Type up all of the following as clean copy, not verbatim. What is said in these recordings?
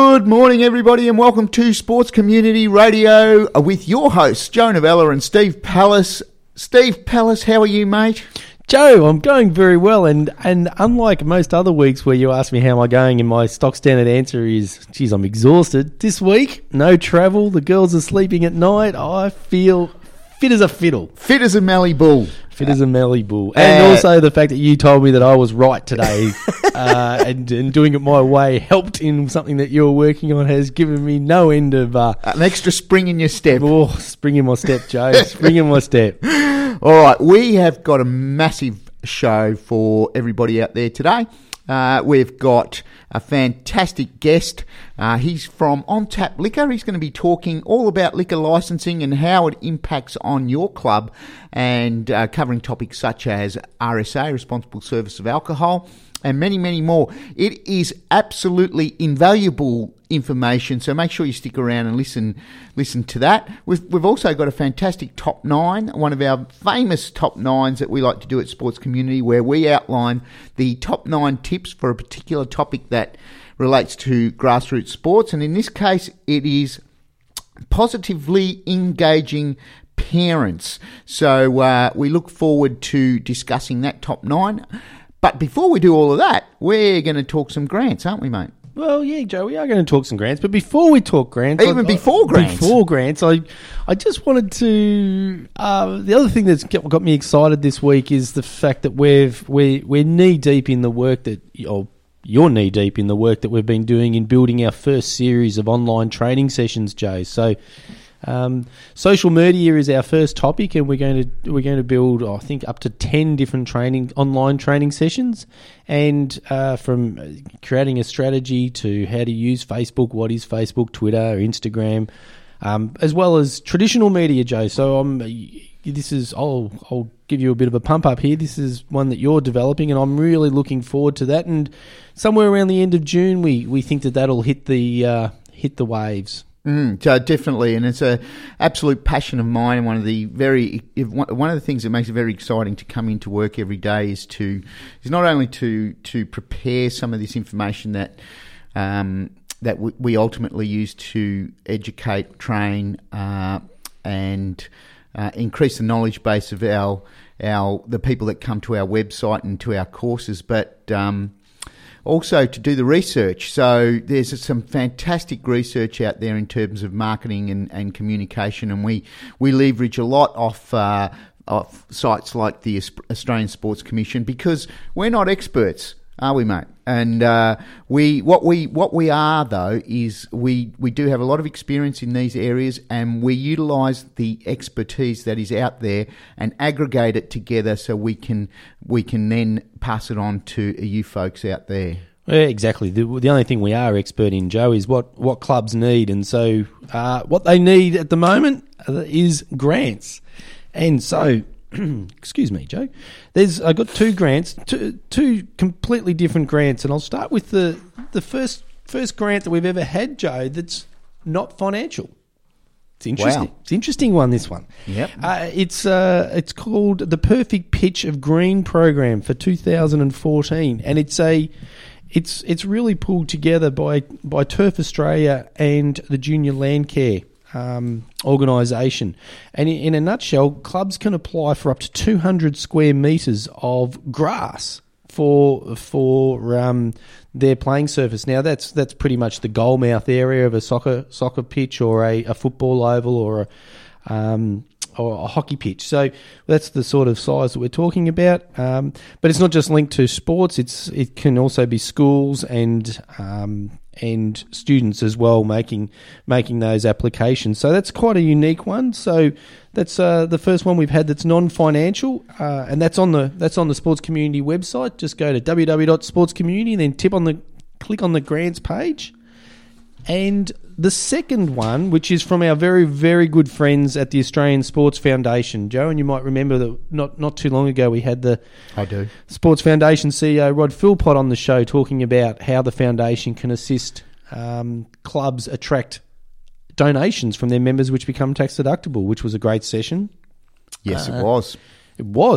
Good morning, everybody, and welcome to Sports Community Radio with your hosts, Joe Novella and Steve Pallas. Steve Pallas, how are you, mate? Joe, I'm going very well, and unlike most other weeks where you ask me how am I going and my stock standard answer is, geez, I'm exhausted. This week, no travel, the girls are sleeping at night, I feel fit as a fiddle. Fit as a Mallee bull. Fit as a Mallee bull. And also the fact that you told me that I was right today and doing it my way helped in something that you're working on has given me no end of... an extra spring in your step. Oh, spring in my step, Joe. Spring in my step. All right, we have got a massive show for everybody out there today. We've got a fantastic guest. He's from On Tap Liquor. He's going to be talking all about liquor licensing and how it impacts on your club, and covering topics such as RSA, Responsible Service of Alcohol, and many, many more. It is absolutely invaluable information, so make sure you stick around and listen to that. We've also got a fantastic top nine, one of our famous top nines that we like to do at Sports Community, where we outline the top 9 tips for a particular topic that relates to grassroots sports, and in this case it is positively engaging parents. So we look forward to discussing that top 9. But before we do all of that, we're going to talk some grants, aren't we, mate? Well, yeah, Joe, we are going to talk some grants. But before we talk grants... Before grants, I just wanted to... the other thing that's got me excited this week is the fact that we're knee-deep in the work that... You're knee-deep in the work that we've been doing in building our first series of online training sessions, Joe. So... social media is our first topic, and we're going to build, I think, up to 10 different online training sessions, and from creating a strategy to how to use Facebook, what is Facebook, Twitter, Instagram, as well as traditional media, Joe. So I'll give you a bit of a pump up here. This is one that you're developing, and I'm really looking forward to that. And somewhere around the end of June, we think that'll hit the waves. So definitely, and it's a absolute passion of mine. And one of the things that makes it very exciting to come into work every day is not only to prepare some of this information that we ultimately use to educate, train, and increase the knowledge base of the people that come to our website and to our courses, but also to do the research. So there's some fantastic research out there in terms of marketing and communication, and we leverage a lot off sites like the Australian Sports Commission, because we're not experts, are we, mate? And what we are, though, is we do have a lot of experience in these areas, and we utilise the expertise that is out there and aggregate it together so we can then pass it on to you folks out there. Yeah, exactly. The only thing we are expert in, Joe, is what clubs need, and so what they need at the moment is grants, and so. Excuse me, Joe. I got 2 grants, two completely different grants, and I'll start with the first grant that we've ever had, Joe. That's not financial. It's interesting. Wow. It's an interesting one. This one. Yep. It's called the Perfect Pitch of Green program for 2014, and it's really pulled together by Turf Australia and the Junior Landcare organisation, and in a nutshell, clubs can apply for up to 200 square metres of grass for their playing surface. Now that's pretty much the goalmouth area of a soccer pitch, or a football oval, or a hockey pitch. So that's the sort of size that we're talking about. But it's not just linked to sports; it can also be schools and students as well making those applications. So that's quite a unique one. So that's the first one we've had that's non-financial, and that's on the Sports Community website. Just go to www.sportscommunity and then click on the grants page. And the second one, which is from our very, very good friends at the Australian Sports Foundation, Joe, and you might remember that not too long ago we had the Sports Foundation CEO Rod Philpott on the show talking about how the foundation can assist clubs attract donations from their members which become tax deductible, which was a great session. Yes, it was. It was.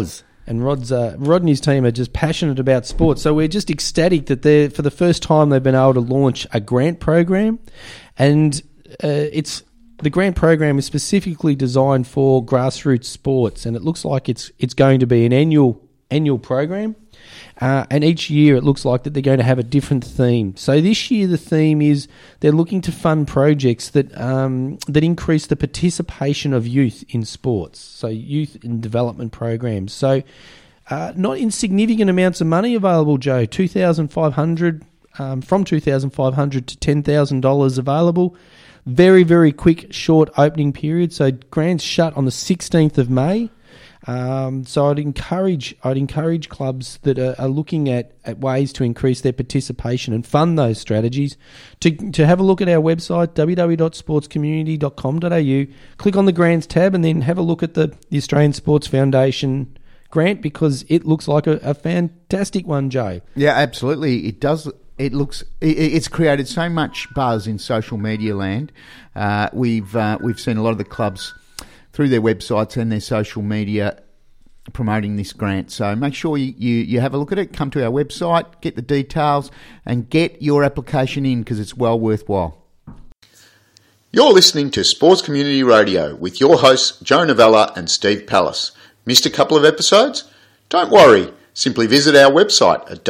And Rod and his team are just passionate about sports. So we're just ecstatic that for the first time they've been able to launch a grant program. And the grant program is specifically designed for grassroots sports. And it looks like it's going to be an annual program. And each year it looks like that they're going to have a different theme. So this year the theme is they're looking to fund projects that increase the participation of youth in sports, so youth in development programs. So not insignificant amounts of money available, Joe, $2,500 from $2,500 to $10,000 available. Very, very quick, short opening period. So grants shut on the 16th of May. So I'd encourage clubs that are looking at ways to increase their participation and fund those strategies to have a look at our website, www.sportscommunity.com.au, click on the grants tab and then have a look at the Australian Sports Foundation grant, because it looks like a fantastic one, Joe. Yeah, absolutely. It does. It's created so much buzz in social media land. We've seen a lot of the clubs through their websites and their social media promoting this grant. So make sure you have a look at it, come to our website, get the details and get your application in, because it's well worthwhile. You're listening to Sports Community Radio with your hosts Joe Novella and Steve Pallas. Missed a couple of episodes? Don't worry. Simply visit our website at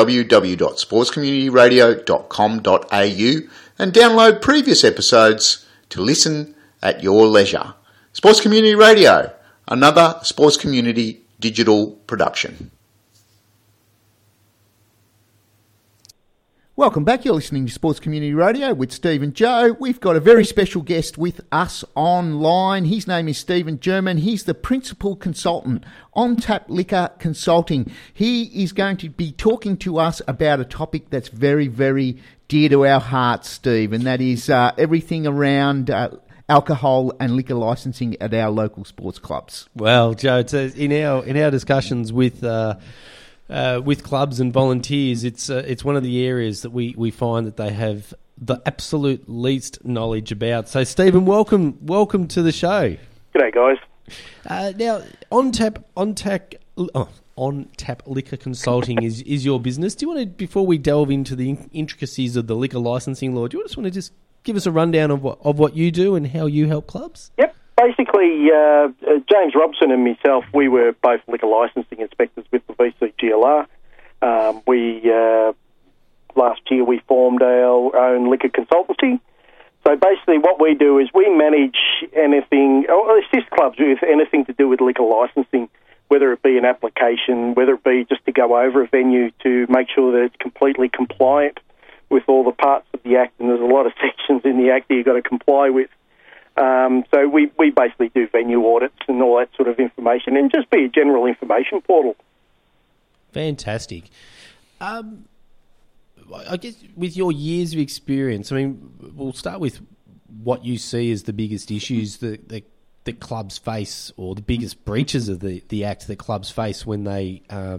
www.sportscommunityradio.com.au and download previous episodes to listen at your leisure. Sports Community Radio, another sports community digital production. Welcome back. You're listening to Sports Community Radio with Steve and Joe. We've got a very special guest with us online. His name is Stephen German. He's the principal consultant on Tap Liquor Consulting. He is going to be talking to us about a topic that's very, very dear to our hearts, Steve, and that is everything around alcohol and liquor licensing at our local sports clubs. Well, Joe, in our discussions with clubs and volunteers, it's one of the areas that we find that they have the absolute least knowledge about. So, Stephen, welcome to the show. G'day, guys. Now, On Tap Liquor Consulting is your business. Do you want to, before we delve into the intricacies of the liquor licensing law, do you just want to just give us a rundown of what you do and how you help clubs? Yep. Basically, James Robson and myself, we were both liquor licensing inspectors with the VCGLR. Last year we formed our own liquor consultancy. So basically what we do is we manage anything, or assist clubs with anything to do with liquor licensing, whether it be an application, whether it be just to go over a venue to make sure that it's completely compliant with all the parts of the Act, and there's a lot of sections in the Act that you've got to comply with. So we basically do venue audits and all that sort of information, and just be a general information portal. Fantastic. I guess with your years of experience, I mean, we'll start with what you see as the biggest issues that clubs face, or the biggest breaches of the Act that clubs face when they're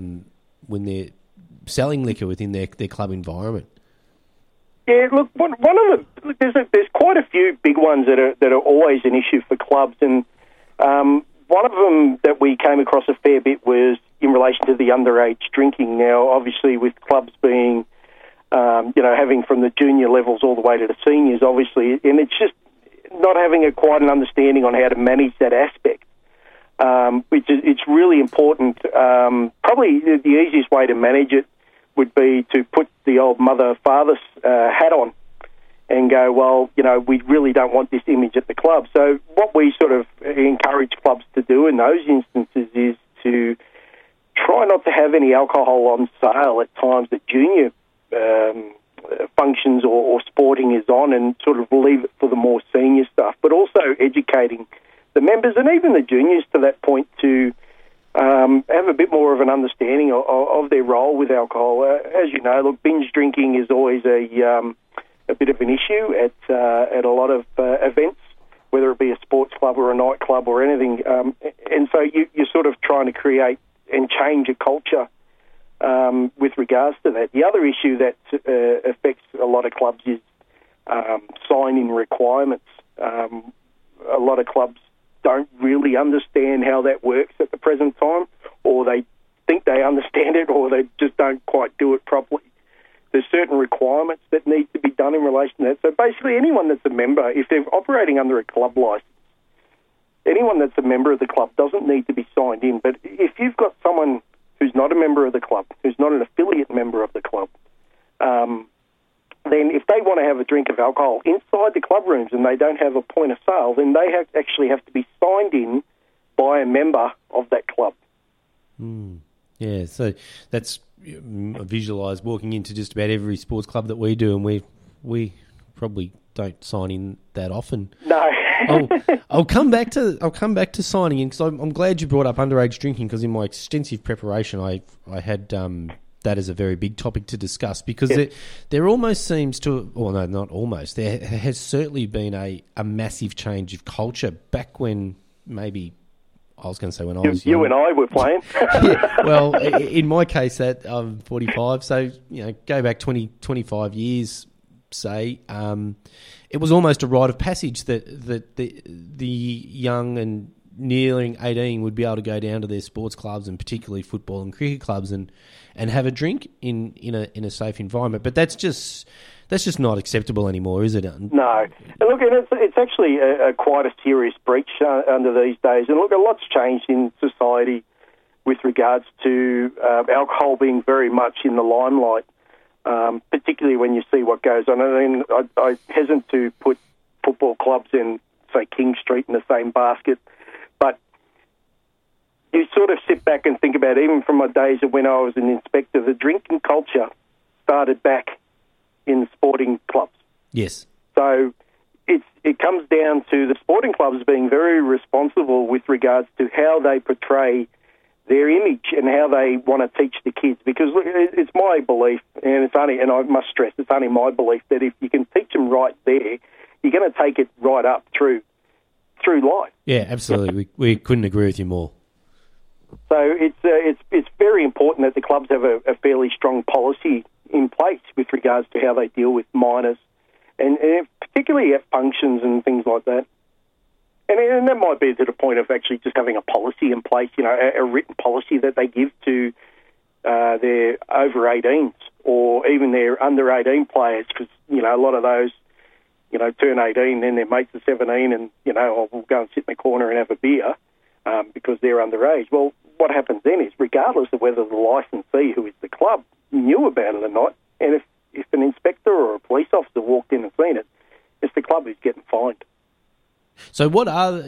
selling liquor within their club environment. Yeah, look, there's quite a few big ones that are always an issue for clubs, and one of them that we came across a fair bit was in relation to the underage drinking. Now, obviously, with clubs being, having from the junior levels all the way to the seniors, obviously, and it's just not having quite an understanding on how to manage that aspect. It's really important. Probably the easiest way to manage it would be to put the old mother-father hat on and go, well, we really don't want this image at the club. So what we sort of encourage clubs to do in those instances is to try not to have any alcohol on sale at times that junior functions or sporting is on, and sort of leave it for the more senior stuff, but also educating the members and even the juniors to that point to have a bit more of an understanding of their role with alcohol. As you know, look, binge drinking is always a bit of an issue at a lot of events, whether it be a sports club or a nightclub or anything. And so you're sort of trying to create and change a culture with regards to that. The other issue that affects a lot of clubs is sign-in requirements. A lot of clubs don't really understand how that works at the present time, or they think they understand it or they just don't quite do it properly. There's certain requirements that need to be done in relation to that. So basically anyone that's a member, if they're operating under a club licence, anyone that's a member of the club doesn't need to be signed in. But if you've got someone who's not a member of the club, who's not an affiliate member of the club, then if they want to have a drink of alcohol inside the club rooms and they don't have a point of sale, then they actually have to be signed in by a member of that club. Yeah, so that's visualise walking into just about every sports club that we do, and we probably don't sign in that often. No. I'll come back to signing in, because I'm glad you brought up underage drinking, because in my extensive preparation I had that as a very big topic to discuss, because there almost seems to, or no, not almost, there has certainly been a massive change of culture back when maybe, I was going to say when I was young. You and I were playing. Yeah, well, in my case, that I'm 45, so go back 20, 25 years, say, it was almost a rite of passage that the young and nearing 18 would be able to go down to their sports clubs, and particularly football and cricket clubs, and have a drink in a safe environment. But that's just not acceptable anymore, is it? No. And look, it's actually quite a serious breach under these days. And look, a lot's changed in society with regards to alcohol being very much in the limelight, particularly when you see what goes on. I mean, I hesitate to put football clubs in, say, King Street in the same basket, but you sort of sit back and think about, even from my days of when I was an inspector, the drinking culture started back in sporting clubs. Yes. So it comes down to the sporting clubs being very responsible with regards to how they portray their image and how they want to teach the kids. Because look, it's my belief, and I must stress, it's only my belief, that if you can teach them right there, you're going to take it right up through life. Yeah, absolutely. We couldn't agree with you more. So it's very important that the clubs have a fairly strong policy in place with regards to how they deal with minors, and particularly at functions and things like that. And that might be to the point of actually just having a policy in place, a written policy that they give to their over 18s or even their under 18 players, because a lot of those turn 18, then their mates are 17, and we'll go and sit in the corner and have a beer because they're underage. Well, what happens then is, regardless of whether the licensee, who is the club, knew about it or not, and if an inspector or a police officer walked in and seen it, it's the club who's getting fined. So what are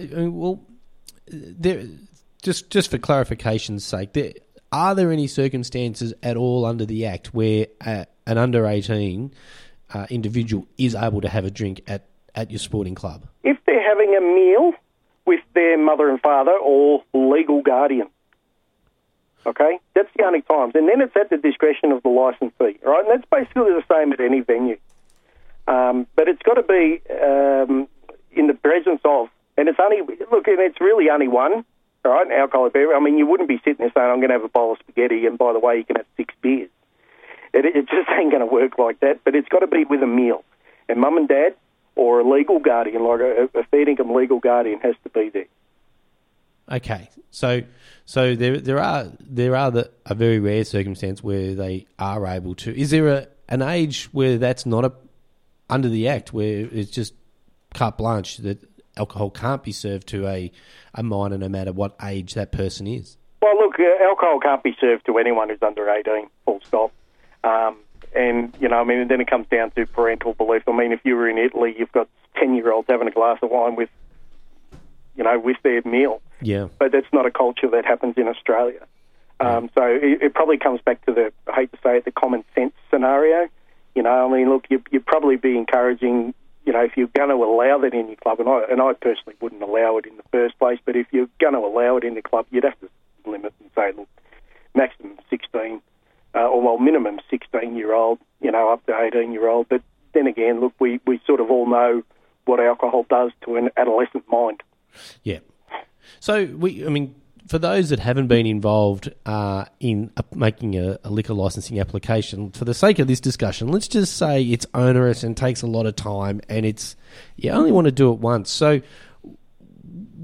just for clarification's sake, are there any circumstances at all under the Act where an under 18 individual is able to have a drink at your sporting club? If they're having a meal with their mother and father or legal guardian. Okay? That's the only times. And then it's at the discretion of the licensee, right? And that's basically the same at any venue. But it's got to be in the presence of, and it's really only one, all right, an alcoholic beverage. I mean, you wouldn't be sitting there saying, I'm going to have a bowl of spaghetti, and by the way, you can have 6 beers. It just ain't going to work like that, but it's got to be with a meal. And mum and dad or a legal guardian, like a fair income legal guardian, has to be there. Okay, so there are a very rare circumstance where they are able to. Is there an age where that's not under the Act, where it's just carte blanche that alcohol can't be served to a minor, no matter what age that person is? Well, look, alcohol can't be served to anyone who's under 18. Full stop. And then it comes down to parental belief. I mean, if you were in Italy, you've got 10-year-olds having a glass of wine with their meal. Yeah. But that's not a culture that happens in Australia. So it probably comes back to I hate to say it, the common sense scenario. Look, you'd probably be encouraging, if you're going to allow that in your club, and I personally wouldn't allow it in the first place, but if you're going to allow it in the club, you'd have to limit and say, look, maximum 16, minimum 16-year-old, up to 18-year-old. But then again, look, we sort of all know what alcohol does to an adolescent mind. Yeah. So, for those that haven't been involved in making a liquor licensing application, for the sake of this discussion, let's just say it's onerous and takes a lot of time, and you only want to do it once. So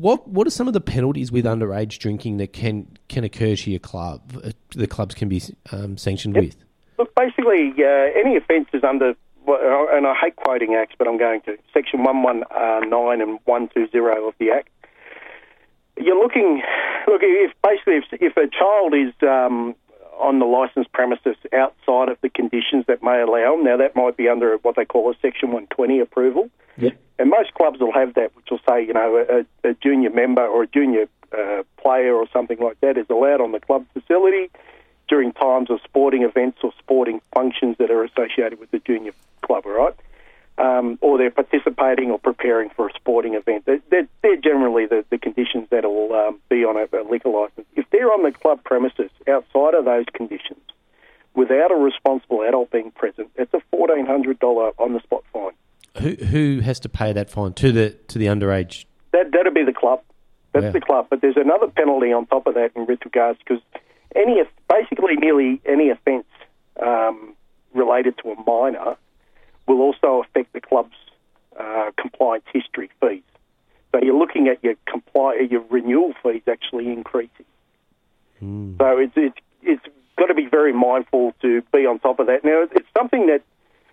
what are some of the penalties with underage drinking that can occur to your club? The clubs can be sanctioned with. Look, basically, any offence is under, and I hate quoting acts, but I'm going to, Section 119 and 120 of the Act. You're looking, if a child is on the licensed premises outside of the conditions that may allow them, now that might be under what they call a Section 120 approval. Yep. And most clubs will have that, which will say, a junior member or a junior player or something like that is allowed on the club facility during times of sporting events or sporting functions that are associated with the junior club, all right? Or they're participating or preparing for a sporting event. They're generally the conditions that will be on a liquor licence. If they're on the club premises outside of those conditions, without a responsible adult being present, it's a $1,400 on-the-spot fine. Who has to pay that fine to the underage? That'll be the club. That's Wow. the club. But there's another penalty on top of that in regards, because nearly any offence related to a minor will also affect the club's compliance history fees. So you're looking at your renewal fees actually increasing. So it's got to be very mindful to be on top of that. Now, it's something that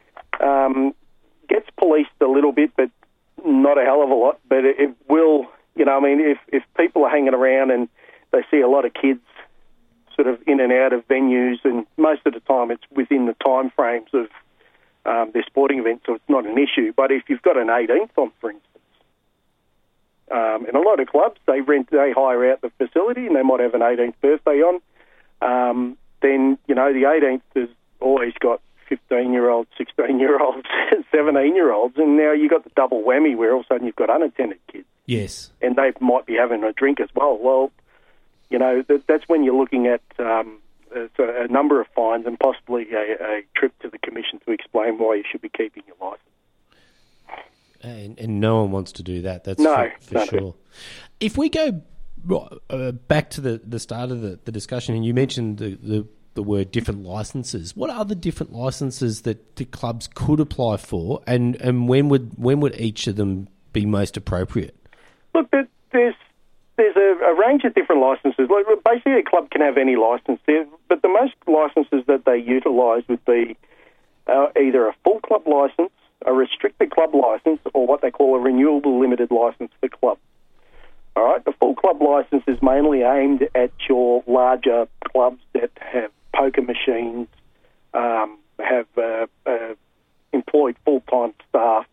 gets policed a little bit, but not a hell of a lot. But it will, if people are hanging around and they see a lot of kids sort of in and out of venues, and most of the time it's within the time frames of their sporting events, so it's not an issue. But if you've got an 18th on, for instance, and a lot of clubs, they hire out the facility and they might have an 18th birthday on, then, the 18th has always got 15-year-olds, 16-year-olds, 17-year-olds, and now you've got the double whammy where all of a sudden you've got unattended kids. Yes. And they might be having a drink as well. Well, that's when you're looking at a number of fines and possibly a trip to the Commission to explain why you should be keeping your licence. And no one wants to do that. That's for sure. If we go back to the start of the discussion, and you mentioned the word different licences, what are the different licences that the clubs could apply for, and when would each of them be most appropriate? Look, there's a range of different licences. Basically, a club can have any licence, but the most licences that they utilise would be either a full club licence, a restricted club licence, or what they call a renewable limited licence for club. All right, the full club licence is mainly aimed at your larger clubs that have poker machines, have employed full-time staff,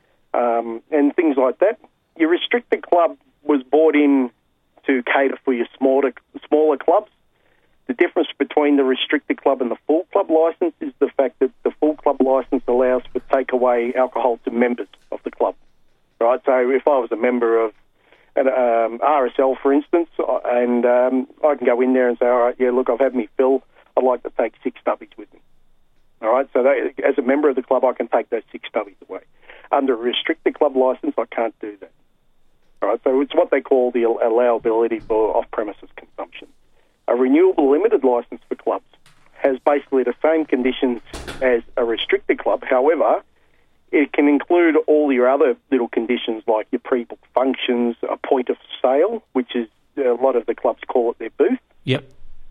and things like that. Your restricted club was brought in to cater for your smaller clubs. The difference between the restricted club and the full club licence is the fact that the full club licence allows for takeaway alcohol to members of the club. Right, so if I was a member of an RSL, for instance, and I can go in there and say, all right, yeah, look, I've had me fill. I'd like to take 6 stubbies with me. All right, so as a member of the club, I can take those 6 stubbies away. Under a restricted club licence, I can't do that. All right, so it's what they call the allowability for off-premises consumption. A renewable limited licence for clubs has basically the same conditions as a restricted club. However, it can include all your other little conditions like your pre-booked functions, a point of sale, which is a lot of the clubs call it their booth. Yep.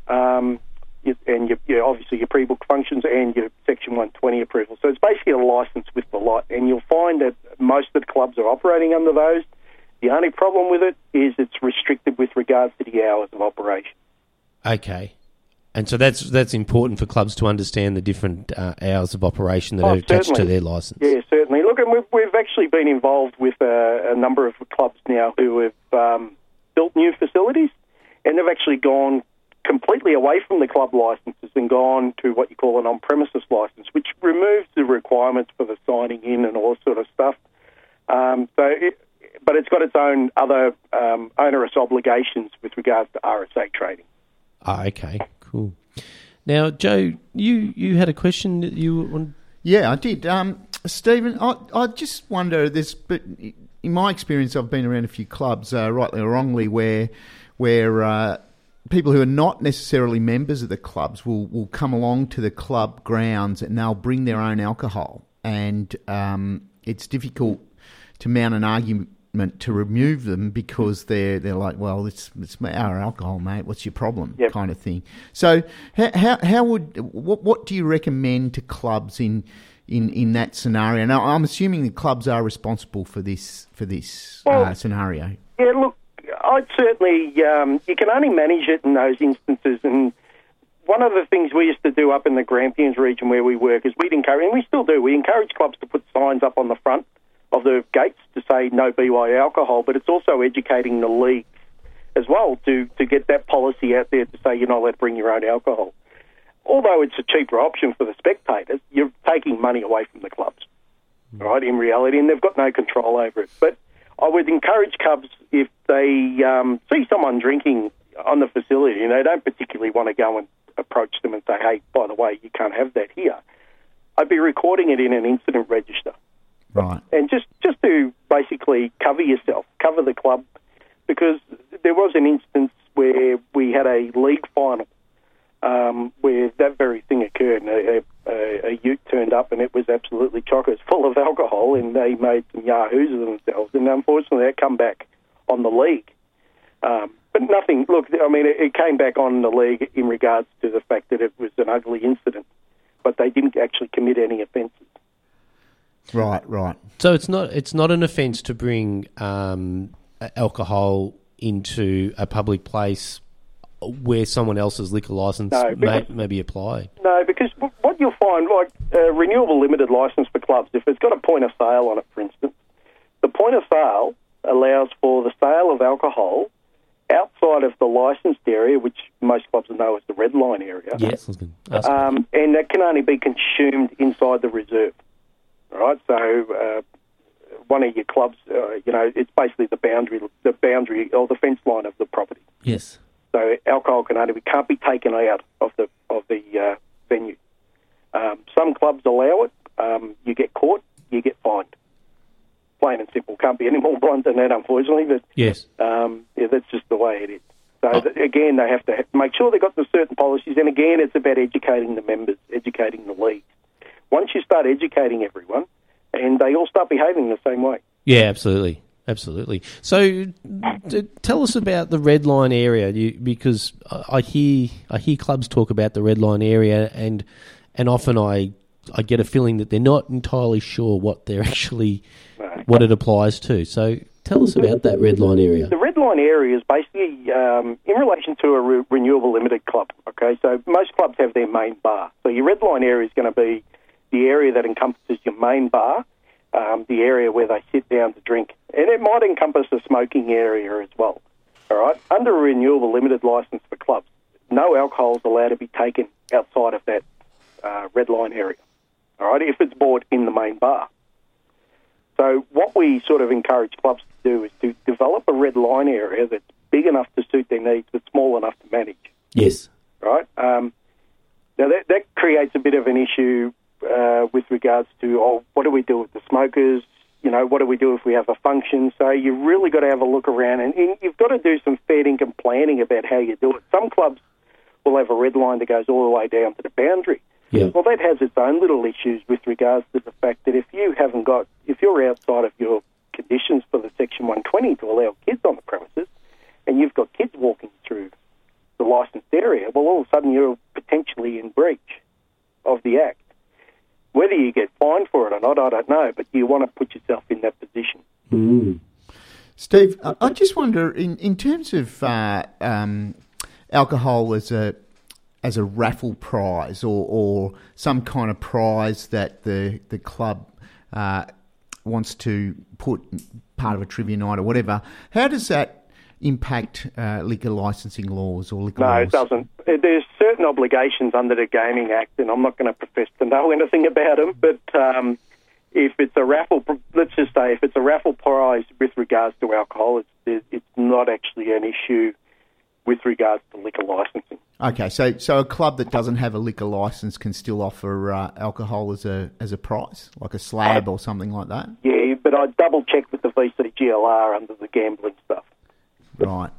And obviously your pre-booked functions and your Section 120 approval. So it's basically a licence with the lot. And you'll find that most of the clubs are operating under those. The only problem with it is it's restricted with regards to the hours of operation. Okay. And so that's important for clubs to understand the different hours of operation that are attached to their licence. Yeah, certainly. Look, and we've actually been involved with a number of clubs now who have built new facilities, and they've actually gone completely away from the club licences and gone to what you call an on-premises licence, which removes the requirements for the signing in and all sort of stuff. But it's got its own other onerous obligations with regards to RSA trading. Ah, okay, cool. Now, Joe, you had a question that you wanted? Yeah, I did. Stephen, I just wonder this, but in my experience, I've been around a few clubs, rightly or wrongly, where people who are not necessarily members of the clubs will come along to the club grounds and they'll bring their own alcohol. And it's difficult to mount an government to remove them because they're like, well, it's our alcohol, mate. What's your problem? Yep. Kind of thing. So how would what do you recommend to clubs in that scenario? Now, I'm assuming the clubs are responsible for this scenario. Yeah, look, I'd certainly you can only manage it in those instances. And one of the things we used to do up in the Grampians region where we work is we'd encourage, and we still do, we encourage clubs to put signs up on the front of the gates to say no BY alcohol, but it's also educating the league as well to get that policy out there to say you're not allowed to bring your own alcohol. Although it's a cheaper option for the spectators, you're taking money away from the clubs, right, in reality, and they've got no control over it. But I would encourage clubs, if they see someone drinking on the facility and they don't particularly want to go and approach them and say, hey, by the way, you can't have that here, I'd be recording it in an incident register. Right. And just to basically cover yourself, cover the club, because there was an instance where we had a league final where that very thing occurred, and a ute turned up and it was absolutely chockers full of alcohol, and they made some yahoos of themselves, and unfortunately that come back on the league. But nothing, look, I mean, it came back on the league in regards to the fact that it was an ugly incident, but they didn't actually commit any offences. Right. So it's not an offence to bring alcohol into a public place where someone else's liquor licence may be applied. No, because what you'll find, like a renewable limited licence for clubs, if it's got a point of sale on it, for instance, the point of sale allows for the sale of alcohol outside of the licensed area, which most clubs know as the red line area. Yes, I was going to ask that. And that can only be consumed inside the reserve. Right, so one of your clubs, it's basically the boundary or the fence line of the property. Yes. So alcohol can't be taken out of the venue. Some clubs allow it. You get caught, you get fined. Plain and simple. Can't be any more blunt than that, unfortunately. But yes. That's just the way it is. So again, they have to make sure they've got the certain policies. And again, it's about educating the members, educating the league. Once you start educating everyone, and they all start behaving the same way. Yeah, absolutely. So, tell us about the red line area, because I hear clubs talk about the red line area, and often I get a feeling that they're not entirely sure what they're actually what it applies to. So, tell us about that red line area. The red line area is basically in relation to a renewable limited club. Okay, so most clubs have their main bar. So your red line area is going to be the area that encompasses your main bar, the area where they sit down to drink. And it might encompass a smoking area as well. All right? Under a renewable limited licence for clubs, no alcohol is allowed to be taken outside of that red line area. All right? If it's bought in the main bar. So what we sort of encourage clubs to do is to develop a red line area that's big enough to suit their needs but small enough to manage. Yes. Right? Now that creates a bit of an issue with regards to, what do we do with the smokers? What do we do if we have a function? So you've really got to have a look around, and you've got to do some fair dinkum planning about how you do it. Some clubs will have a red line that goes all the way down to the boundary. Yeah. Well, that has its own little issues with regards to the fact that if you're outside of your conditions for the Section 120 to allow kids on the premises, and you've got kids walking through the licensed area, well, all of a sudden you're potentially in breach of the Act. Whether you get fined for it or not, I don't know, but you want to put yourself in that position. Mm. Steve, I just wonder, in terms of alcohol as a raffle prize or some kind of prize that the club wants to put part of a trivia night or whatever, how does that impact liquor licensing laws or liquor laws? No, it doesn't. There's certain obligations under the Gaming Act, and I'm not going to profess to know anything about them, but if it's a raffle, let's just say if it's a raffle prize with regards to alcohol, it's not actually an issue with regards to liquor licensing. Okay, so a club that doesn't have a liquor license can still offer alcohol as a prize, like a slab or something like that? Yeah, but I double check with the VCGLR under the gambling stuff. Right.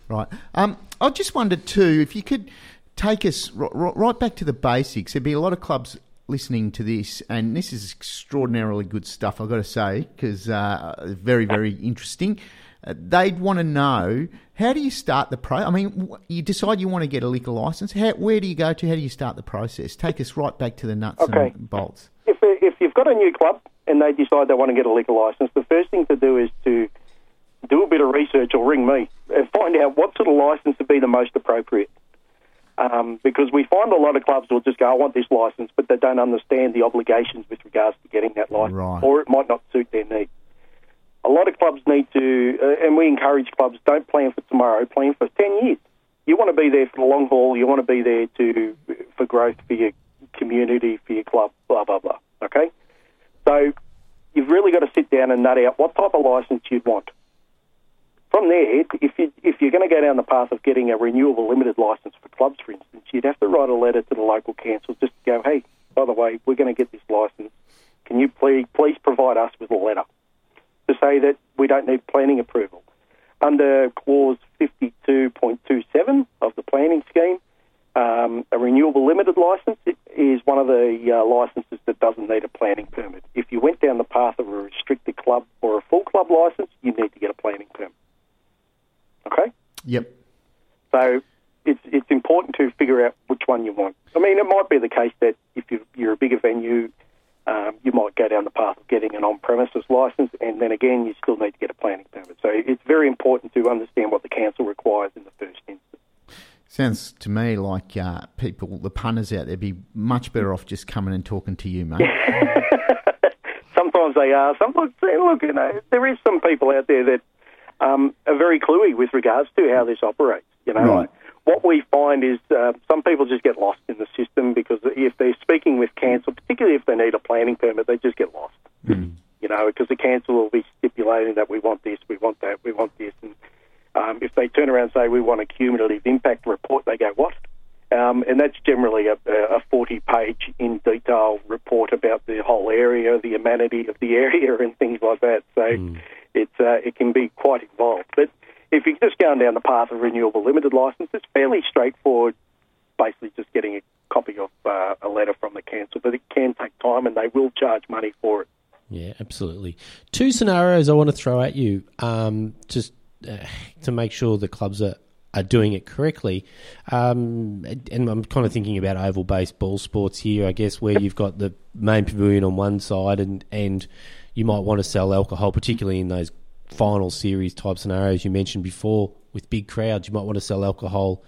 I just wondered too, if you could take us right back to the basics. There'd be a lot of clubs listening to this, and this is extraordinarily good stuff, I've got to say, because very, very interesting. They'd want to know, how do you start the I mean, you decide you want to get a liquor licence. Where do you go to? How do you start the process? Take us right back to the nuts and bolts. If you've got a new club and they decide they want to get a liquor licence, the first thing to do is to do a bit of research or ring me and find out what sort of licence would be the most appropriate. Because we find a lot of clubs will just go, I want this licence, but they don't understand the obligations with regards to getting that licence, right. Or it might not suit their needs. A lot of clubs need to, and we encourage clubs, don't plan for tomorrow, plan for 10 years. You want to be there for the long haul, you want to be there for growth for your community, for your club, blah, blah, blah, okay? So you've really got to sit down and nut out what type of licence you'd want. From there, if you're going to go down the path of getting a renewable limited licence for clubs, for instance, you'd have to write a letter to the local council just to go, hey, by the way, we're going to get this licence. Can you please provide us with a letter to say that we don't need planning approval? Under Clause 52.27 of the planning scheme, a renewable limited licence is one of the licences that doesn't need a planning permit. If you went down the path of a restricted club or a full club licence, you need to get a planning permit. Okay? Yep. So it's important to figure out which one you want. I mean, it might be the case that if you're a bigger venue, you might go down the path of getting an on-premises licence, and then again, you still need to get a planning permit. So it's very important to understand what the council requires in the first instance. Sounds to me like people, the punters out there, be much better off just coming and talking to you, mate. Sometimes they are. Sometimes, look, there is some people out there that are very cluey with regards to how this operates. Right. What we find is some people just get lost in the system because if they're speaking with council, particularly if they need a planning permit, they just get lost. Mm. Because the council will be stipulating that we want this, we want that, we want this. And if they turn around and say we want a cumulative impact report, they go, what? And that's generally a 40-page in detail report about the whole area, the amenity of the area and things like that. So it can be quite involved. But if you're just going down the path of renewable limited licence, it's fairly straightforward, basically just getting a copy of a letter from the council. But it can take time and they will charge money for it. Yeah, absolutely. 2 scenarios I want to throw at you just to make sure the clubs are doing it correctly. And I'm kind of thinking about oval-based ball sports here, I guess, where you've got the main pavilion on one side and you might want to sell alcohol, particularly in those final series type scenarios you mentioned before with big crowds. You might want to sell alcohol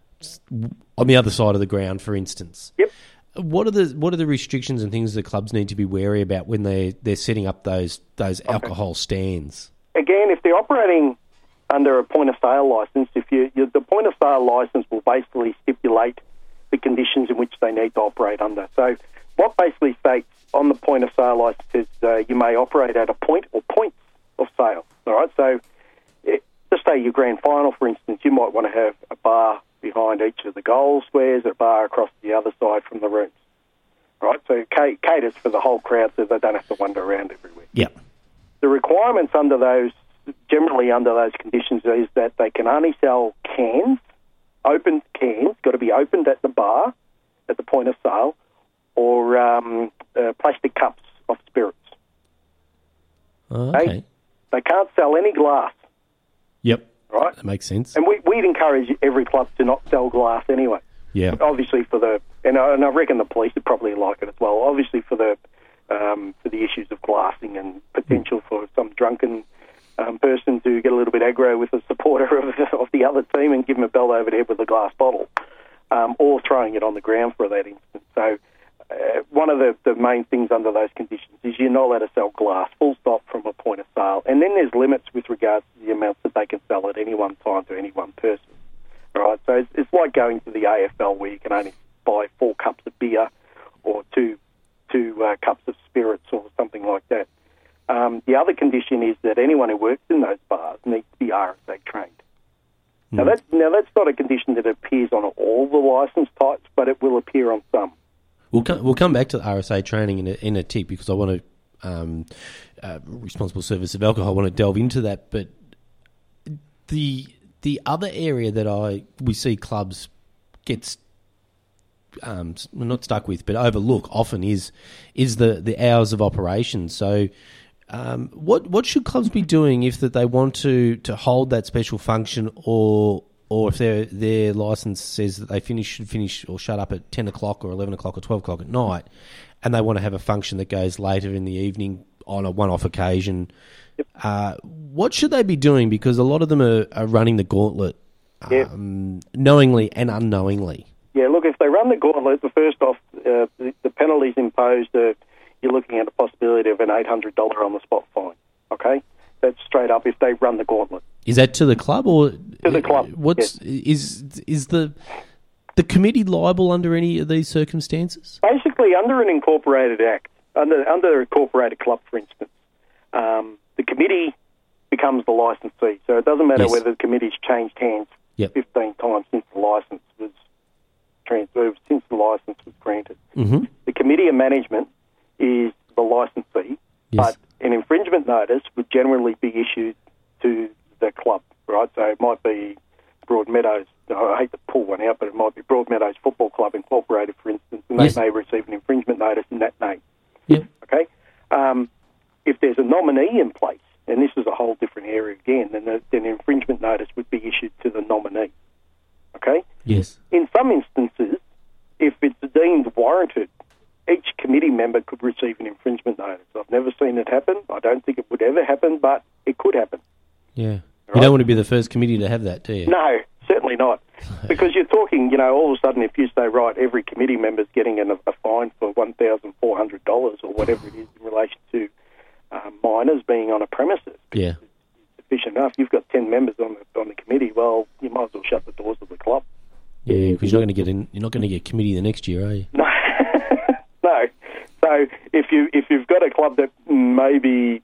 on the other side of the ground, for instance. Yep. What are the restrictions and things the clubs need to be wary about when they're setting up those alcohol stands? Again, if they're operating under a point of sale license, the point of sale license will basically stipulate the conditions in which they need to operate under. So what basically states on the point of sale license is you may operate at a point or points of sale. All right, so just say your grand final, for instance, you might want to have a bar behind each of the goal squares, a bar across the other side from the rooms. All right, so it caters for the whole crowd so they don't have to wander around everywhere. Yep. The requirements generally under those conditions is that they can only sell cans, opened cans, got to be opened at the bar, at the point of sale, or plastic cups of spirits. Oh, okay. They can't sell any glass. Yep. Right? That makes sense. And we'd encourage every club to not sell glass anyway. Yeah. But obviously and I reckon the police would probably like it as well, obviously for the issues of glassing and potential for some drunken person to get a little bit aggro with a supporter of the other team and give him a belt over the head with a glass bottle, or throwing it on the ground for that instance. So one of the main things under those conditions is you're not allowed to sell glass, full stop, from a point of sale. And then there's limits with regards to the amounts that they can sell at any one time to any one person. All right, so it's like going to the AFL where you can only buy 4 cups of beer or two cups of spirits or something like that. The other condition is that anyone who works in those bars needs to be RSA trained. Now that's not a condition that appears on all the licence types, but it will appear on some. We'll come back to the RSA training in a tick because I want to responsible service of alcohol. I want to delve into that, but the other area that we see clubs get not stuck with, but overlook often is the hours of operation. So, what should clubs be doing if that they want to hold that special function, or if their license says that they should finish or shut up at 10 o'clock or 11 o'clock or 12 o'clock at night, and they want to have a function that goes later in the evening on a one-off occasion? What should they be doing? Because a lot of them are running the gauntlet, knowingly and unknowingly. Yeah, look, if they run the gauntlet, first off, the penalties imposed, you're looking at a possibility of an $800 on-the-spot fine, okay? That's straight up if they run the gauntlet. Is that to the club or to the club? Is the committee liable under any of these circumstances? Basically, under an incorporated act, under a incorporated club, for instance, the committee becomes the licensee. So it doesn't matter whether the committee's changed hands 15 times since the license was transferred, since the license was granted. Mm-hmm. The committee of management is the licensee, but an infringement notice would generally be issued to the club, right? So it might be Broadmeadows. I hate to pull one out, but it might be Broadmeadows Football Club Incorporated, for instance, and they may receive an infringement notice in that name. Yep. Okay? If there's a nominee in place, and this is a whole different area again, then an infringement notice would be issued to the nominee. Okay? Yes. In some instances, if it's deemed warranted, each committee member could receive an infringement notice. I've never seen it happen. I don't think it would ever happen, but it could happen. Yeah. You don't want to be the first committee to have that, do you? No, certainly not. Because you're talking, all of a sudden, if you say, right, every committee member's getting a fine for $1,400 or whatever it is in relation to minors being on a premises. Yeah. It's sufficient enough. You've got 10 members on the committee. Well, you might as well shut the doors of the club. Yeah, because you're not going to get committee the next year, are you? No. No. So if you've got a club that may be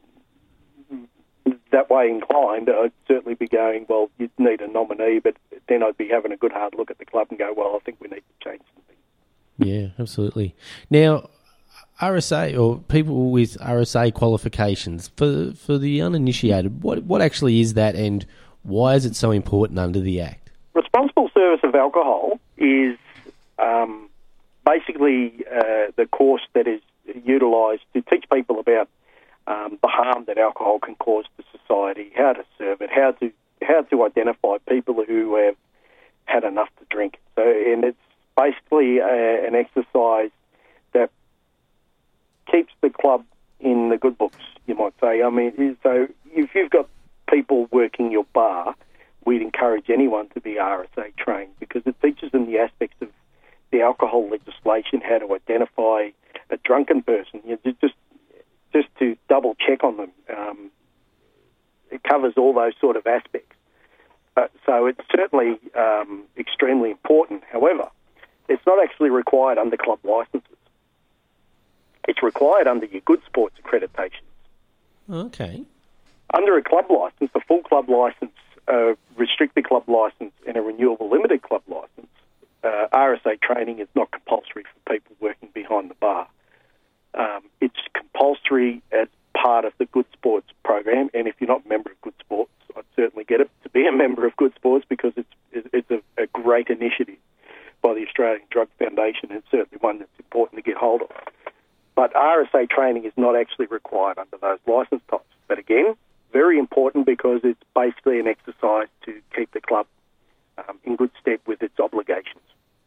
that way inclined, I'd certainly be going, well, you'd need a nominee, but then I'd be having a good hard look at the club and go, well, I think we need to change something. Yeah, absolutely. Now, RSA or people with RSA qualifications, for the uninitiated, what actually is that, and why is it so important under the Act? Responsible service of alcohol is basically the course that is utilised to teach people about the harm that alcohol can cause to society, how to serve it, how to identify people who have had enough to drink. So, and it's basically an exercise that keeps the club in the good books, you might say. I mean, so if you've got people working your bar, we'd encourage anyone to be RSA trained because it teaches them the aspects of the alcohol legislation, how to identify a drunken person, just to double check on them. It covers all those sort of aspects. So it's certainly extremely important. However, it's not actually required under club licences. It's required under your good sports accreditations. Okay. Under a club licence, a full club licence, a restricted club licence, and a renewable limited club licence, RSA training is not compulsory for people working behind the bar. It's compulsory as part of the Good Sports program, and if you're not a member of Good Sports, I'd certainly get it to be a member of Good Sports because it's a great initiative by the Australian Drug Foundation, and certainly one that's important to get hold of. But RSA training is not actually required under those licence types. But again, very important because it's basically an exercise to keep the club in good stead with its obligations.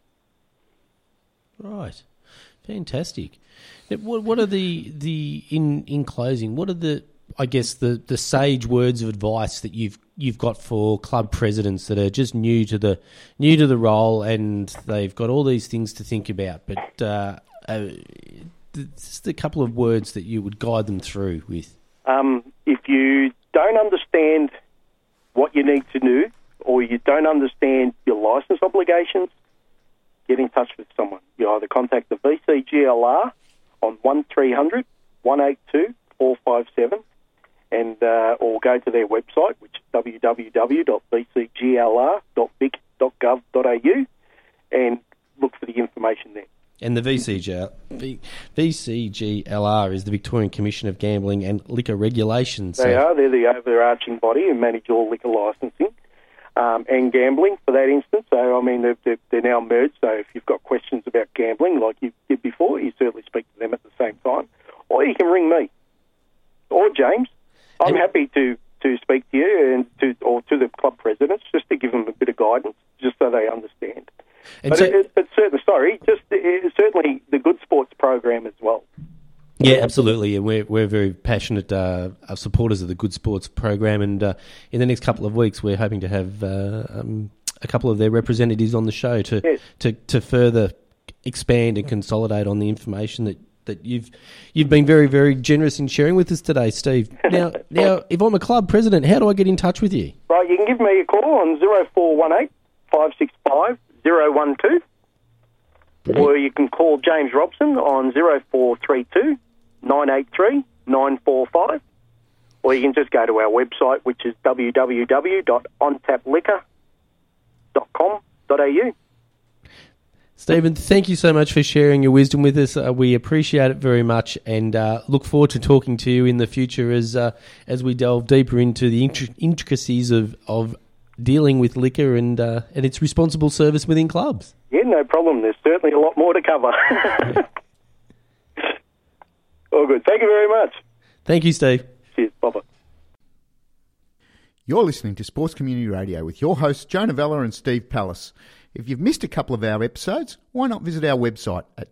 Right. Fantastic. What are in closing, what are the sage words of advice that you've got for club presidents that are just new to the role and they've got all these things to think about, but just a couple of words that you would guide them through with? If you don't understand what you need to do or you don't understand your licence obligations, get in touch with someone. You either contact the VCGLR on 1300 182 457 and or go to their website, which is www.vcglr.vic.gov.au, and look for the information there. And the VCGLR is the Victorian Commission of Gambling and Liquor Regulation. They're the overarching body who manage all liquor licensing. and gambling for that instance. So, I mean, they're now merged. So if you've got questions about gambling like you did before, you certainly speak to them at the same time. Or you can ring me or James. I'm happy to speak to you and to the club presidents just to give them a bit of guidance, just so they understand. And But certainly the Good Sports program as well. Yeah, absolutely. And we're very passionate supporters of the Good Sports program. And in the next couple of weeks, we're hoping to have a couple of their representatives on the show to further expand and consolidate on the information that you've been very, very generous in sharing with us today, Steve. Now, if I'm a club president, how do I get in touch with you? Right, you can give me a call on 0418 565 012, or you can call James Robson on 0432 983 945, or you can just go to our website, which is www.ontapliquor.com.au. Stephen, thank you so much for sharing your wisdom with us. We appreciate it very much, and look forward to talking to you in the future as we delve deeper into the intricacies of dealing with liquor and its responsible service within clubs. Yeah, no problem. There's certainly a lot more to cover. All good. Thank you very much. Thank you, Steve. Cheers. Bye-bye. You're listening to Sports Community Radio with your hosts, Joe Novella and Steve Pallas. If you've missed a couple of our episodes, why not visit our website at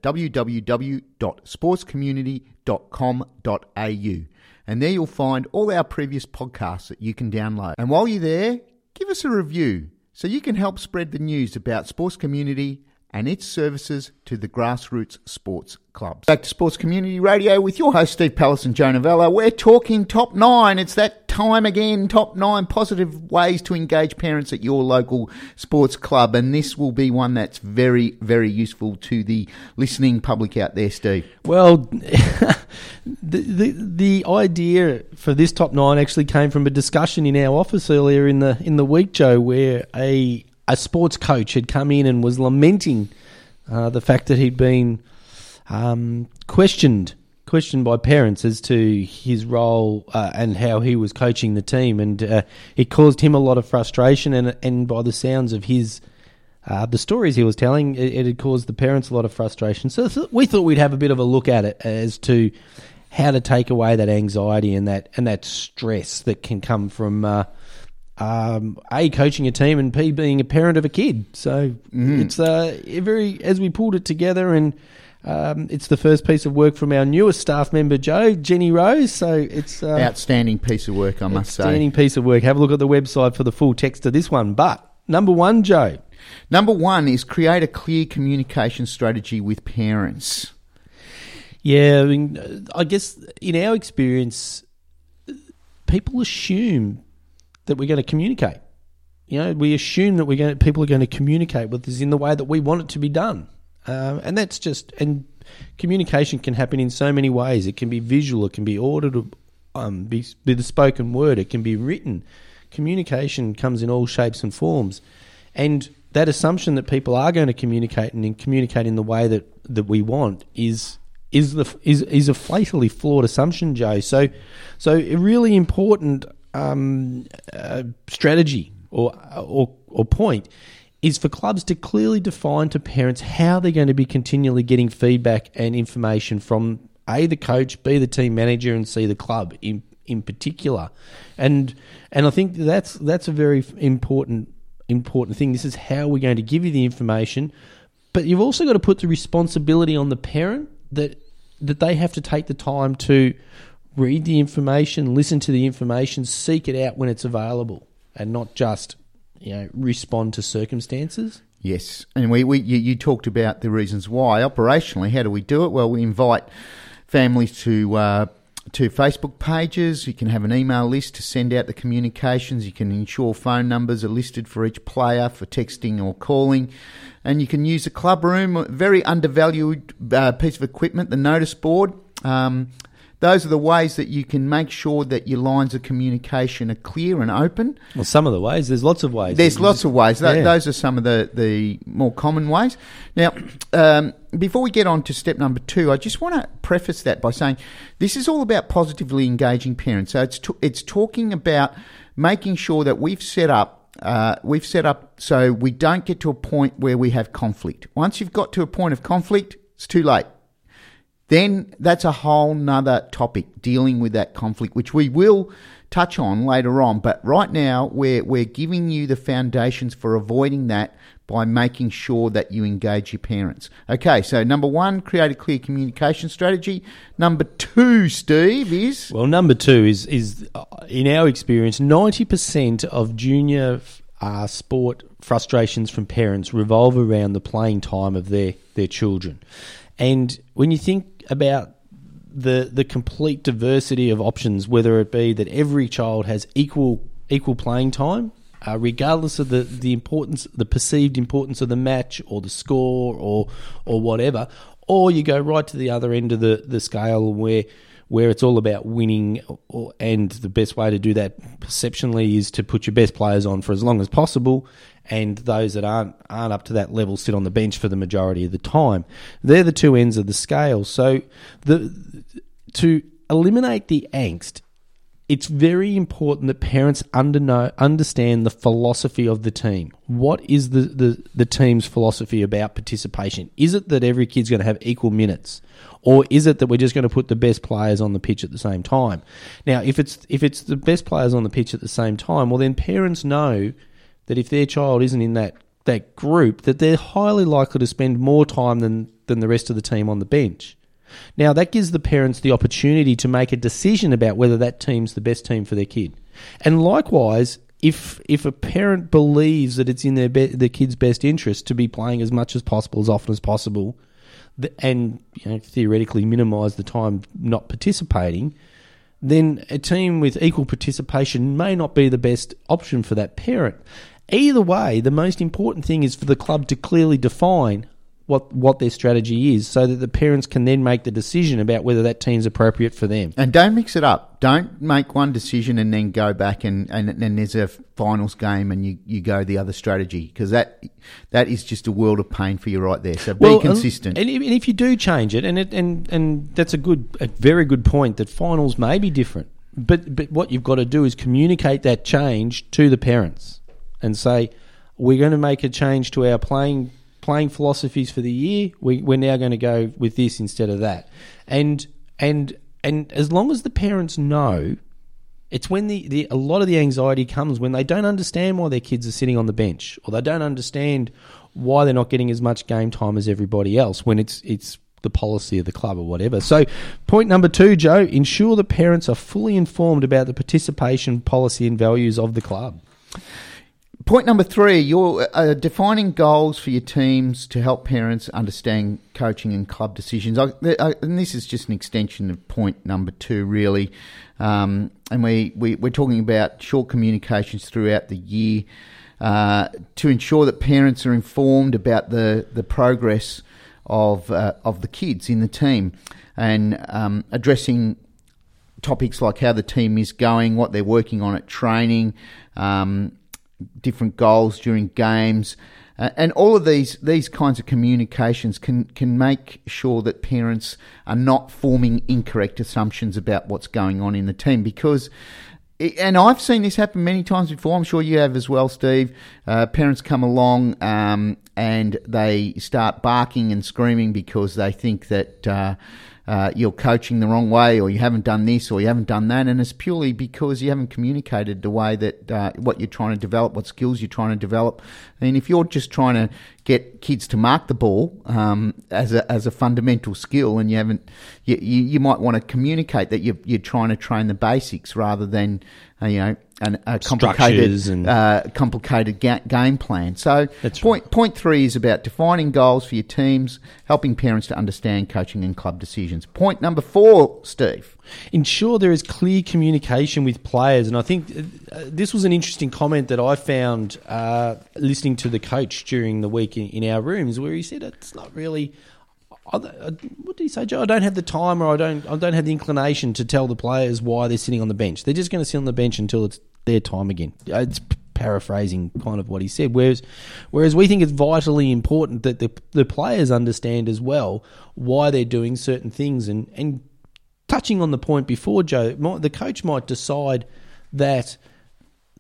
www.sportscommunity.com.au, and there you'll find all our previous podcasts that you can download. And while you're there, give us a review so you can help spread the news about Sports Community and its services to the grassroots sports clubs. Back to Sports Community Radio with your host Steve Pallas and Joe Novella. We're talking top 9. It's that time again, top 9 positive ways to engage parents at your local sports club. And this will be one that's very, very useful to the listening public out there, Steve. Well, the idea for this top 9 actually came from a discussion in our office earlier in the week, Joe, where a sports coach had come in and was lamenting the fact that he'd been questioned by parents as to his role and how he was coaching the team, and it caused him a lot of frustration. And by the sounds of his the stories he was telling, it had caused the parents a lot of frustration. So we thought we'd have a bit of a look at it as to how to take away that anxiety and that stress that can come from A, coaching a team, and B, being a parent of a kid. So it's as we pulled it together, and it's the first piece of work from our newest staff member, Jenny Rose. So it's outstanding piece of work, I must say. Outstanding piece of work. Have a look at the website for the full text of this one. But number 1, Joe. Number 1 is create a clear communication strategy with parents. Yeah, I mean, I guess in our experience, people assume that we're going to communicate. You know, we assume that people are going to communicate with us in the way that we want it to be done. And communication can happen in so many ways. It can be visual, it can be audible, be the spoken word, it can be written. Communication comes in all shapes and forms. And that assumption that people are going to communicate and communicate in the way that we want is a fatally flawed assumption, Joe. So a really important strategy or point is for clubs to clearly define to parents how they're going to be continually getting feedback and information from A, the coach, B, the team manager, and C, the club in particular. And I think that's a very important thing. This is how we're going to give you the information, but you've also got to put the responsibility on the parent that they have to take the time to read the information, listen to the information, seek it out when it's available, and not just respond to circumstances. Yes, and you talked about the reasons why. Operationally, how do we do it? Well, we invite families to Facebook pages. You can have an email list to send out the communications. You can ensure phone numbers are listed for each player for texting or calling. And you can use a club room, a very undervalued piece of equipment, the notice board. Those are the ways that you can make sure that your lines of communication are clear and open. Well, some of the ways. There's lots of ways. There's lots of ways. Yeah. Those are some of the more common ways. Now, before we get on to step number 2, I just want to preface that by saying this is all about positively engaging parents. So it's talking about making sure that we've set up we've set up so we don't get to a point where we have conflict. Once you've got to a point of conflict, it's too late. Then that's a whole nother topic, dealing with that conflict, which we will touch on later on. But right now, we're giving you the foundations for avoiding that by making sure that you engage your parents. Okay, so number 1, create a clear communication strategy. Number 2, Steve, is... Well, number 2 is in our experience, 90% of junior sport frustrations from parents revolve around the playing time of their children. And when you think about the complete diversity of options, whether it be that every child has equal playing time, regardless of the importance, the perceived importance of the match or the score or whatever, or you go right to the other end of the scale where it's all about winning, and the best way to do that perceptionally is to put your best players on for as long as possible, and those that aren't up to that level sit on the bench for the majority of the time. They're the two ends of the scale. So to eliminate the angst, it's very important that parents understand the philosophy of the team. What is the team's philosophy about participation? Is it that every kid's going to have equal minutes? Or is it that we're just going to put the best players on the pitch at the same time? Now, if it's the best players on the pitch at the same time, well, then parents know that if their child isn't in that group, that they're highly likely to spend more time than the rest of the team on the bench. Now, that gives the parents the opportunity to make a decision about whether that team's the best team for their kid. And likewise, if a parent believes that it's in their kid's best interest to be playing as much as possible, as often as possible, and theoretically minimise the time not participating, then a team with equal participation may not be the best option for that parent. Either way, the most important thing is for the club to clearly define what their strategy is, so that the parents can then make the decision about whether that team's appropriate for them. And don't mix it up. Don't make one decision and then go back and there's a finals game and you go the other strategy, because that is just a world of pain for you right there. So be consistent. And if you do change it, and that's a very good point, that finals may be different. But what you've got to do is communicate that change to the parents and say, we're going to make a change to our playing philosophies for the year. We're now going to go with this instead of that. And as long as the parents know, it's when a lot of the anxiety comes when they don't understand why their kids are sitting on the bench, or they don't understand why they're not getting as much game time as everybody else, when it's the policy of the club or whatever. So point number 2, Joe, ensure the parents are fully informed about the participation policy and values of the club. Point number 3, you're defining goals for your teams to help parents understand coaching and club decisions. And this is just an extension of point number 2, really. And we're talking about short communications throughout the year to ensure that parents are informed about the progress of the kids in the team, and addressing topics like how the team is going, what they're working on at training, different goals during games, and all of these kinds of communications can make sure that parents are not forming incorrect assumptions about what's going on in the team. Because, and I've seen this happen many times before, I'm sure you have as well, Steve, parents come along and they start barking and screaming because they think that you're coaching the wrong way, or you haven't done this, or you haven't done that, and it's purely because you haven't communicated the way that what you're trying to develop, what skills you're trying to develop. And if you're just trying to get kids to mark the ball as a fundamental skill, and you might want to communicate that you're trying to train the basics rather than a complicated game plan. So point 3 is about defining goals for your teams, helping parents to understand coaching and club decisions. Point number 4, Steve. Ensure there is clear communication with players. And I think this was an interesting comment that I found listening to the coach during the week in our rooms, where he said it's not really... What did he say, Joe? I don't have the time, or I don't have the inclination to tell the players why they're sitting on the bench. They're just going to sit on the bench until it's their time again. It's paraphrasing kind of what he said. Whereas we think it's vitally important that the players understand as well why they're doing certain things. And touching on the point before, Joe, the coach might decide that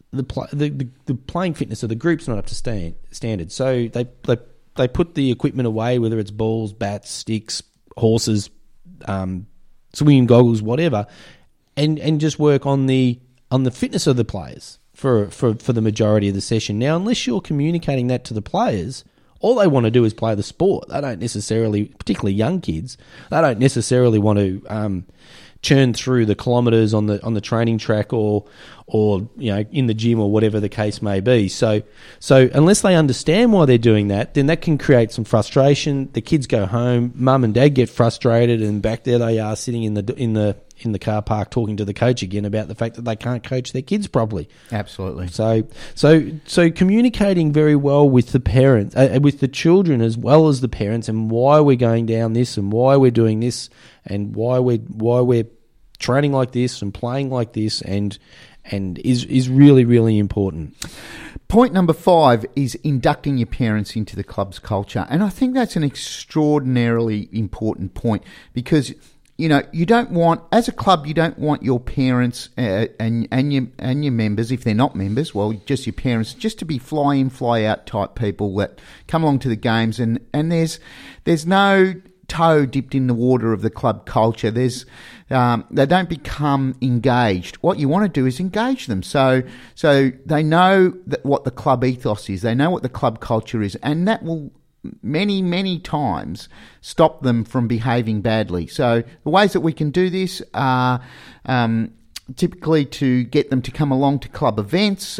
the playing fitness of the group's not up to standard. So they put the equipment away, whether it's balls, bats, sticks, horses, swimming goggles, whatever, and just work on the fitness of the players for the majority of the session. Now, unless you're communicating that to the players, all they want to do is play the sport. They don't necessarily, particularly young kids, they don't necessarily want to churn through the kilometres on the training track or in the gym or whatever the case may be. So unless they understand why they're doing that, then that can create some frustration. The kids go home, mum and dad get frustrated, and back there they are sitting in the car park talking to the coach again about the fact that they can't coach their kids properly. Absolutely. So communicating very well with the parents, with the children as well as the parents, and why we're going down this and why we're doing this and why we're training like this and playing like this and is really, really important. Point number 5 is inducting your parents into the club's culture. And I think that's an extraordinarily important point because, you don't want, as a club, you don't want your parents and your members, if they're not members, well, just your parents, just to be fly in, fly out type people that come along to the games and there's no toe dipped in the water of the club culture. They don't become engaged. What you want to do is engage them. So they know what the club ethos is. They know what the club culture is, and that will many, many times stop them from behaving badly. So the ways that we can do this are typically to get them to come along to club events.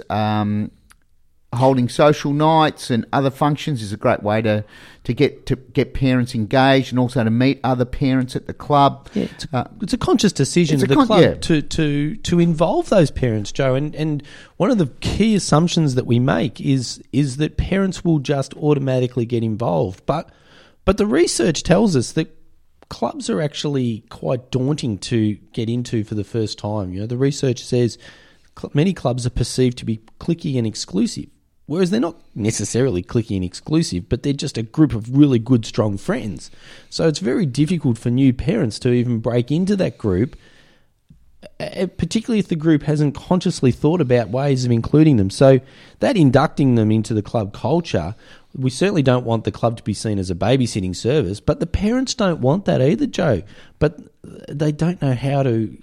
Holding social nights and other functions is a great way to get parents engaged and also to meet other parents at the club. Yeah, it's a conscious decision of the club to involve those parents, Joe. And one of the key assumptions that we make is that parents will just automatically get involved. But the research tells us that clubs are actually quite daunting to get into for the first time. The research says many clubs are perceived to be cliquey and exclusive. Whereas they're not necessarily cliquey and exclusive, but they're just a group of really good, strong friends. So it's very difficult for new parents to even break into that group, particularly if the group hasn't consciously thought about ways of including them. So that inducting them into the club culture, we certainly don't want the club to be seen as a babysitting service, but the parents don't want that either, Joe. But they don't know how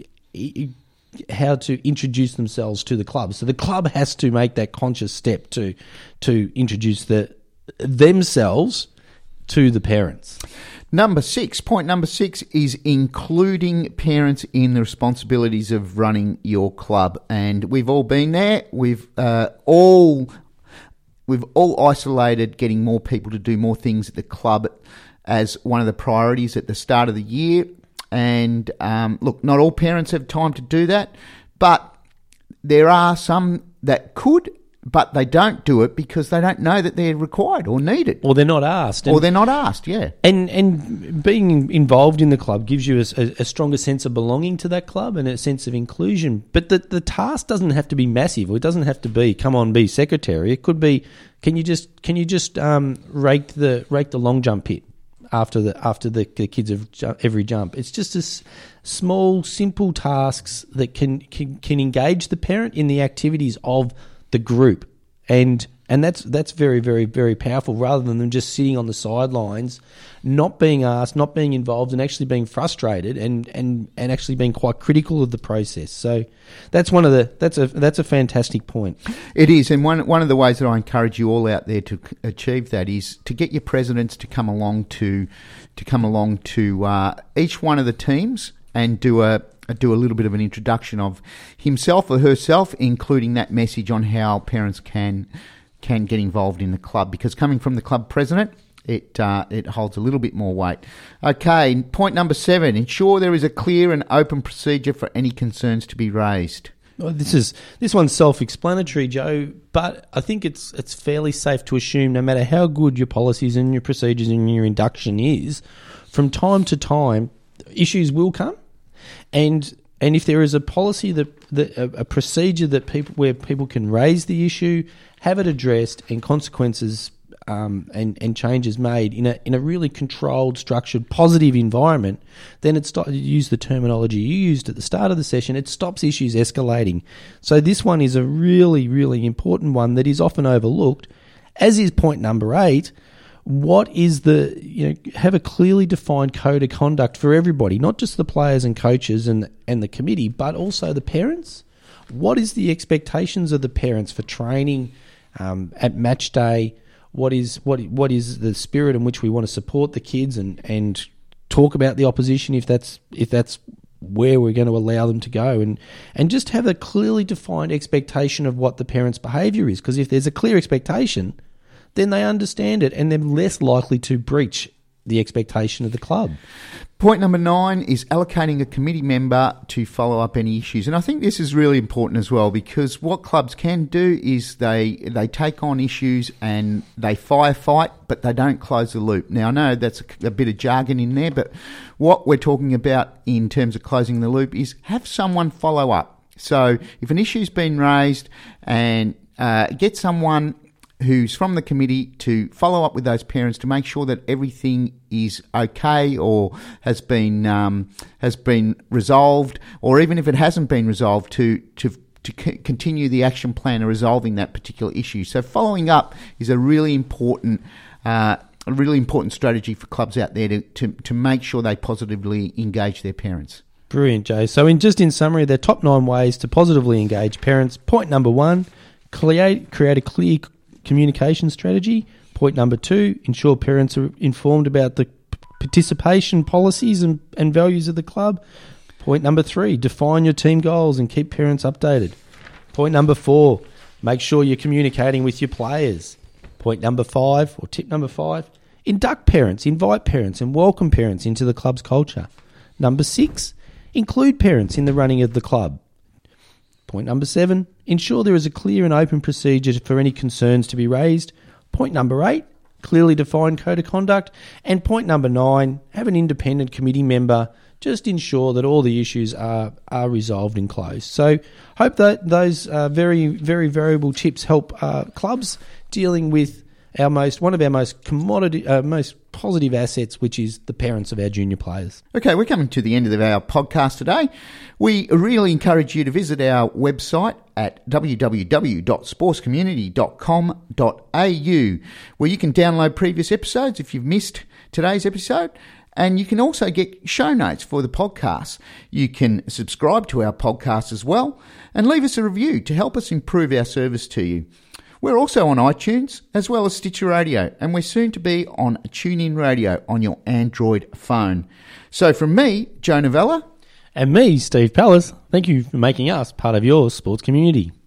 to introduce themselves to the club. So the club has to make that conscious step to introduce themselves to the parents. Point number 6 is including parents in the responsibilities of running your club. And we've all been there. We've all isolated getting more people to do more things at the club as one of the priorities at the start of the year. And look, not all parents have time to do that, but there are some that could, but they don't do it because they don't know that they're required or needed. Or they're not asked. Yeah. And being involved in the club gives you a stronger sense of belonging to that club and a sense of inclusion. But the task doesn't have to be massive. It doesn't have to be, come on, be secretary. It could be, can you just rake the long jump pit after the kids have every jump. It's just small, simple tasks that can engage the parent in the activities of the group, and that's very, very, very powerful. Rather than them just sitting on the sidelines, not being asked, not being involved, and actually being frustrated and actually being quite critical of the process. So that's that's a fantastic point. It is, and one of the ways that I encourage you all out there to achieve that is to get your presidents to come along to each one of the teams and do a little bit of an introduction of himself or herself, including that message on how parents can get involved in the club, because coming from the club president, it holds a little bit more weight. Okay, point number 7, ensure there is a clear and open procedure for any concerns to be raised. Well, this one's self-explanatory, Joe, but I think it's fairly safe to assume no matter how good your policies and your procedures and your induction is, from time to time, issues will come. And if there is a policy a procedure where people can raise the issue, have it addressed, and consequences and changes made in a really controlled, structured, positive environment, then use the terminology you used at the start of the session, it stops issues escalating. So this one is a really, really important one that is often overlooked, as is point number 8. What is have a clearly defined code of conduct for everybody, not just the players and coaches and the committee, but also the parents. What is the expectations of the parents for training at match day? What is the spirit in which we want to support the kids and talk about the opposition if that's where we're going to allow them to go, and just have a clearly defined expectation of what the parents' behaviour is. Because if there's a clear expectation, then they understand it and they're less likely to breach the expectation of the club. Point number 9 is allocating a committee member to follow up any issues. And I think this is really important as well, because what clubs can do is they take on issues and they firefight, but they don't close the loop. Now, I know that's a bit of jargon in there, but what we're talking about in terms of closing the loop is have someone follow up. So if an issue's been raised, and get someone who's from the committee to follow up with those parents to make sure that everything is okay or has been resolved, or even if it hasn't been resolved, to continue the action plan of resolving that particular issue. So following up is a really important strategy for clubs out there to make sure they positively engage their parents. Brilliant, Joe. So in summary, there are top 9 ways to positively engage parents. Point number 1, create a clear communication strategy. Point number 2, ensure parents are informed about the participation policies and values of the club. Point number 3, define your team goals and keep parents updated. Point number 4, make sure you're communicating with your players. Point number 5, or tip number 5, induct parents, invite parents and welcome parents into the club's culture. Number 6, include parents in the running of the club. Point number 7, ensure there is a clear and open procedure for any concerns to be raised. Point number 8, clearly defined code of conduct. And point number 9, have an independent committee member. Just ensure that all the issues are resolved and closed. So hope that those very, very variable tips help clubs dealing with one of our most positive assets, which is the parents of our junior players. Okay, we're coming to the end of our podcast today. We really encourage you to visit our website at www.sportscommunity.com.au, where you can download previous episodes if you've missed today's episode. And you can also get show notes for the podcast. You can subscribe to our podcast as well and leave us a review to help us improve our service to you. We're also on iTunes as well as Stitcher Radio, and we're soon to be on TuneIn Radio on your Android phone. So from me, Joe Novella. And me, Steve Pallas, thank you for making us part of your sports community.